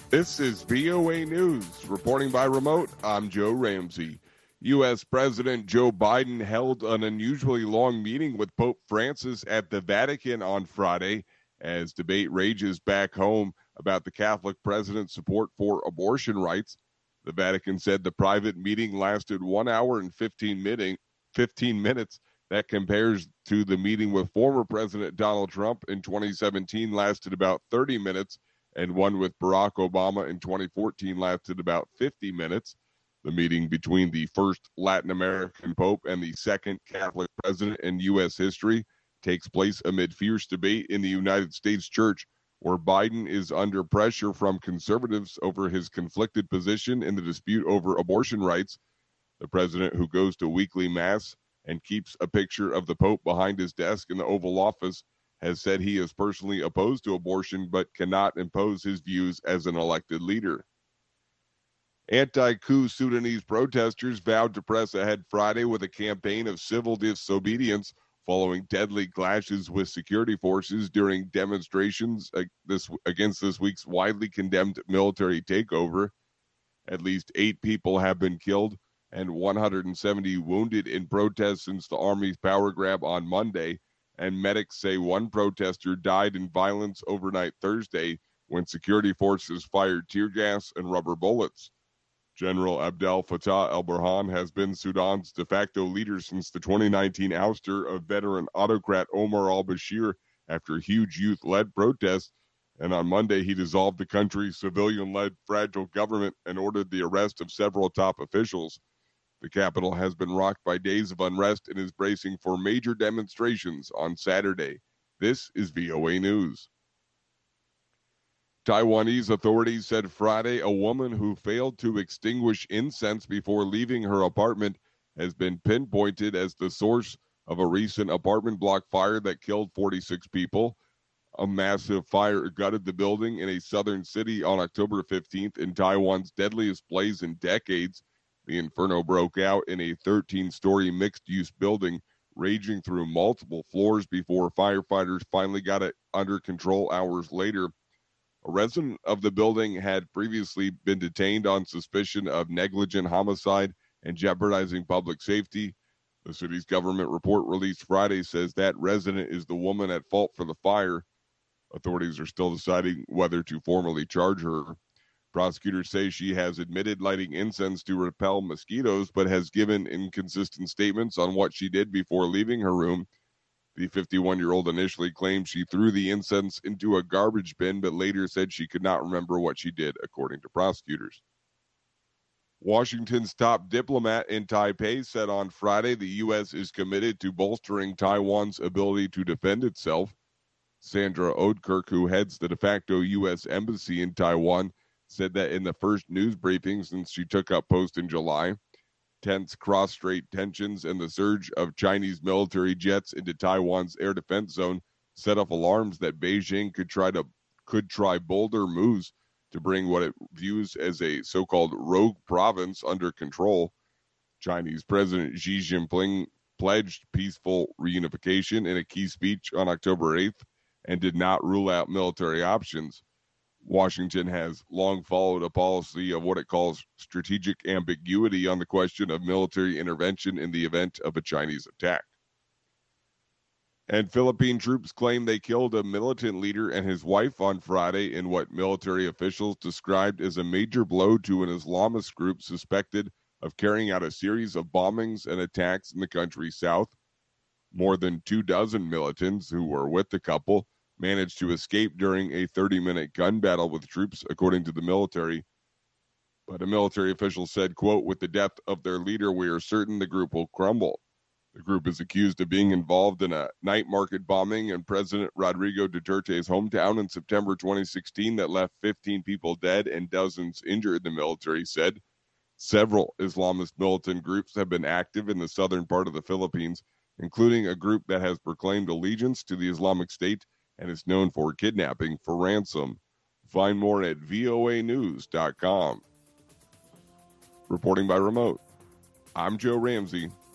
This is VOA News. Reporting by remote, I'm Joe Ramsey. U.S. President Joe Biden held an unusually long meeting with Pope Francis at the Vatican on Friday as debate rages back home about the Catholic president's support for abortion rights. The Vatican said the private meeting lasted 1 hour and 15 minutes. That compares to the meeting with former President Donald Trump in 2017 lasted about 30 minutes, and one with Barack Obama in 2014 lasted about 50 minutes. The meeting between the first Latin American Pope and the second Catholic president in U.S. history takes place amid fierce debate in the United States Church, where Biden is under pressure from conservatives over his conflicted position in the dispute over abortion rights. The president, who goes to weekly mass and keeps a picture of the Pope behind his desk in the Oval Office, has said he is personally opposed to abortion but cannot impose his views as an elected leader. Anti-coup Sudanese protesters vowed to press ahead Friday with a campaign of civil disobedience following deadly clashes with security forces during demonstrations against this week's widely condemned military takeover. At least 8 people have been killed and 170 wounded in protests since the army's power grab on Monday, and medics say one protester died in violence overnight Thursday when security forces fired tear gas and rubber bullets. General Abdel Fattah el-Burhan has been Sudan's de facto leader since the 2019 ouster of veteran autocrat Omar al-Bashir after huge youth-led protests, and on Monday he dissolved the country's civilian-led fragile government and ordered the arrest of several top officials. The capital has been rocked by days of unrest and is bracing for major demonstrations on Saturday. This is VOA News. Taiwanese authorities said Friday a woman who failed to extinguish incense before leaving her apartment has been pinpointed as the source of a recent apartment block fire that killed 46 people. A massive fire gutted the building in a southern city on October 15th in Taiwan's deadliest blaze in decades. The inferno broke out in a 13-story mixed-use building, raging through multiple floors before firefighters finally got it under control hours later. A resident of the building had previously been detained on suspicion of negligent homicide and jeopardizing public safety. The city's government report released Friday says that resident is the woman at fault for the fire. Authorities are still deciding whether to formally charge her. Prosecutors say she has admitted lighting incense to repel mosquitoes, but has given inconsistent statements on what she did before leaving her room. The 51-year-old initially claimed she threw the incense into a garbage bin, but later said she could not remember what she did, according to prosecutors. Washington's top diplomat in Taipei said on Friday the U.S. is committed to bolstering Taiwan's ability to defend itself. Sandra Oudkirk, who heads the de facto U.S. embassy in Taiwan, said that in the first news briefing since she took up post in July. Tense cross-strait tensions and the surge of Chinese military jets into Taiwan's air defense zone set off alarms that Beijing could try bolder moves to bring what it views as a so-called rogue province under control. Chinese President Xi Jinping pledged peaceful reunification in a key speech on October 8th and did not rule out military options. Washington has long followed a policy of what it calls strategic ambiguity on the question of military intervention in the event of a Chinese attack. And Philippine troops claim they killed a militant leader and his wife on Friday in what military officials described as a major blow to an Islamist group suspected of carrying out a series of bombings and attacks in the country's south. More than 24 militants who were with the couple managed to escape during a 30-minute gun battle with troops, according to the military. But a military official said, quote, "With the death of their leader, we are certain the group will crumble." The group is accused of being involved in a night market bombing in President Rodrigo Duterte's hometown in September 2016 that left 15 people dead and dozens injured, the military said. Several Islamist militant groups have been active in the southern part of the Philippines, including a group that has proclaimed allegiance to the Islamic State and is known for kidnapping for ransom. Find more at voanews.com. Reporting by remote, I'm Joe Ramsey.